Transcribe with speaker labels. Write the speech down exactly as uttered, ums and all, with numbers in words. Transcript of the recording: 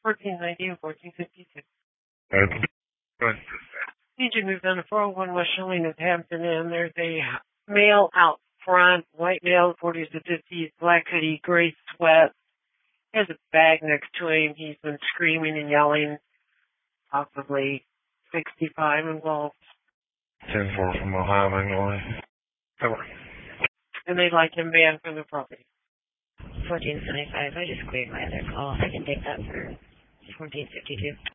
Speaker 1: fourteen ninety and fourteen fifty-two.
Speaker 2: Okay. Good.
Speaker 1: D J moved on to four oh one West Shilling at Hampton, and there's a male out front, white male, forties to fifties, black hoodie, gray sweat. He has a bag next to him. He's been screaming and yelling, possibly sixty-five involved.
Speaker 2: ten four from Ohio, Illinois. Over.
Speaker 1: And they'd like him banned from the property.
Speaker 3: fourteen seventy-five. I just cleared my other call. I can take that for fourteen fifty-two.